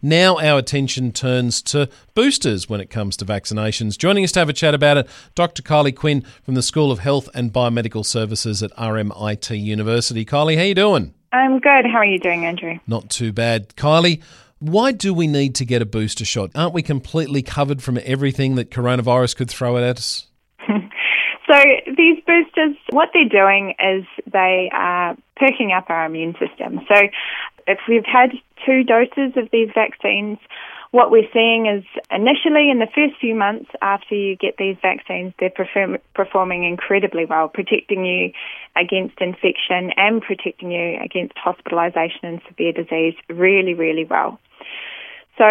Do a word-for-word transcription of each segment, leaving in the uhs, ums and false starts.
now our attention turns to boosters when it comes to vaccinations. Joining us to have a chat about it, Doctor Kylie Quinn from the School of Health and Biomedical Services at R M I T University. Kylie, how you doing? I'm good. How are you doing, Andrew? Not too bad. Kylie, why do we need to get a booster shot? Aren't we completely covered from everything that coronavirus could throw at us? So these boosters, what they're doing is they are perking up our immune system. So if we've had two doses of these vaccines, what we're seeing is initially in the first few months after you get these vaccines, they're perform- performing incredibly well, protecting you against infection and protecting you against hospitalisation and severe disease really, really well. So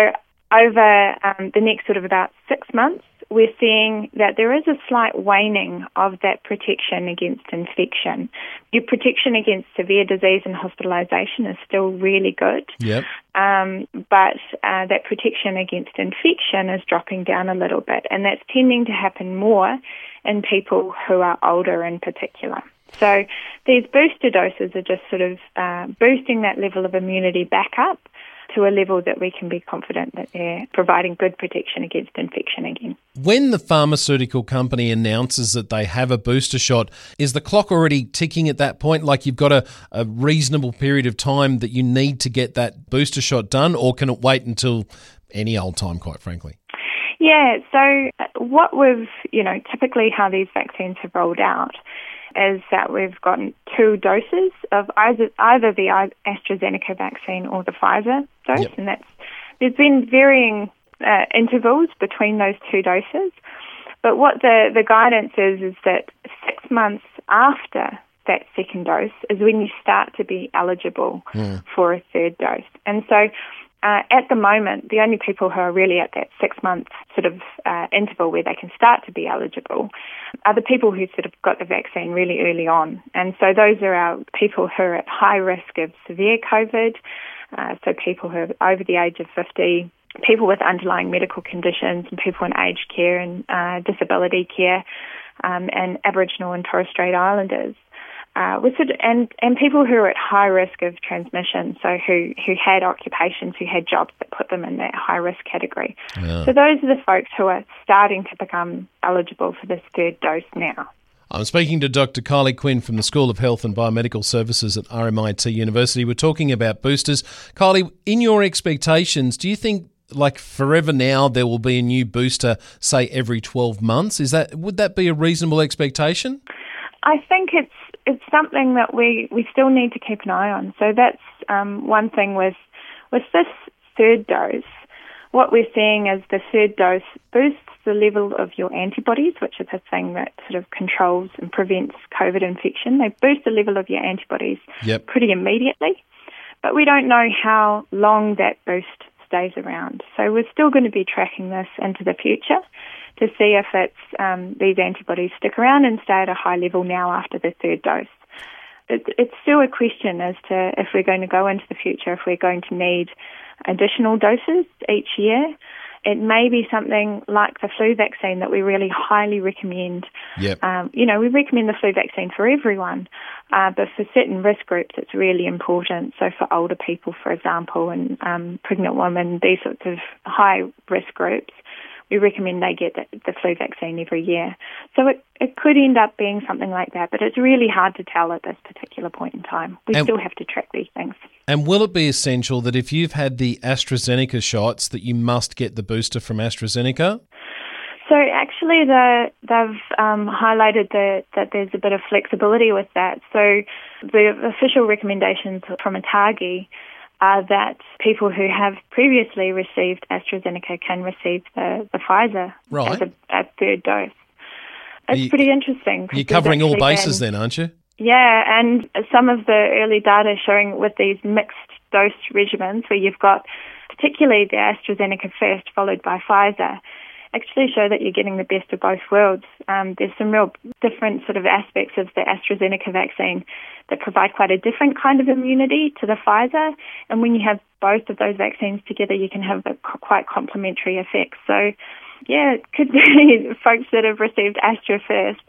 over um, the next sort of about six months, we're seeing that there is a slight waning of that protection against infection. Your protection against severe disease and hospitalisation is still really good, Yep. um, but uh, that protection against infection is dropping down a little bit, and that's tending to happen more in people who are older in particular. So these booster doses are just sort of uh, boosting that level of immunity back up to a level that we can be confident that they're providing good protection against infection again. When the pharmaceutical company announces that they have a booster shot, is the clock already ticking at that point? Like you've got a, a reasonable period of time that you need to get that booster shot done, or can it wait until any old time, quite frankly? Yeah, so what we've, you know, typically how these vaccines have rolled out is that we've gotten two doses of either, either the AstraZeneca vaccine or the Pfizer dose, Yep. and that's there's been varying uh, intervals between those two doses. But what the, the guidance is is that six months after that second dose is when you start to be eligible Mm. for a third dose. And so Uh, at the moment, the only people who are really at that six-month sort of uh, interval where they can start to be eligible are the people who sort of got the vaccine really early on. And so those are our people who are at high risk of severe COVID, uh, so people who are over the age of fifty, people with underlying medical conditions, and people in aged care and uh, disability care, um, and Aboriginal and Torres Strait Islanders. Uh, with sort of, and, and people who are at high risk of transmission, so who, who had occupations, who had jobs that put them in that high risk category. Yeah. So those are the folks who are starting to become eligible for this third dose now. I'm speaking to Doctor Kylie Quinn from the School of Health and Biomedical Services at R M I T University. We're talking about boosters. Kylie, in your expectations, do you think like forever now there will be a new booster, say every twelve months? Is that would that be a reasonable expectation? I think it's it's something that we, we still need to keep an eye on. So that's um, one thing with with this third dose. What we're seeing is the third dose boosts the level of your antibodies, which is a thing that sort of controls and prevents COVID infection. They boost the level of your antibodies Yep. pretty immediately, but we don't know how long that boost stays around. So we're still going to be tracking this into the future to see if it's um, these antibodies stick around and stay at a high level now after the third dose. It, it's still a question as to if we're going to go into the future, if we're going to need additional doses each year. It may be something like the flu vaccine that we really highly recommend. Yep. Um, you know, we recommend the flu vaccine for everyone, uh, but for certain risk groups it's really important. So for older people, for example, and um, pregnant women, these sorts of high risk groups, we recommend they get the, the flu vaccine every year. So it, it could end up being something like that, but it's really hard to tell at this particular point in time. We And- still have to track these things. And will it be essential that if you've had the AstraZeneca shots that you must get the booster from AstraZeneca? So actually the, they've um, highlighted the, that there's a bit of flexibility with that. So the official recommendations from ATAGI are that people who have previously received AstraZeneca can receive the, the Pfizer Right. as a, a third dose. It's You- pretty interesting. 'cause You're there's covering all actually bases been- then, aren't you? Yeah, and some of the early data showing with these mixed dose regimens where you've got particularly the AstraZeneca first followed by Pfizer actually show that you're getting the best of both worlds. Um, there's some real different sort of aspects of the AstraZeneca vaccine that provide quite a different kind of immunity to the Pfizer, and when you have both of those vaccines together you can have a quite complementary effects. So yeah, it could be folks that have received Astra first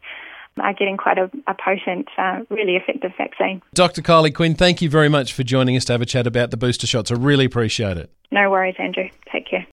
are getting quite a, a potent, uh, really effective vaccine. Doctor Kylie Quinn, thank you very much for joining us to have a chat about the booster shots. I really appreciate it. No worries, Andrew. Take care.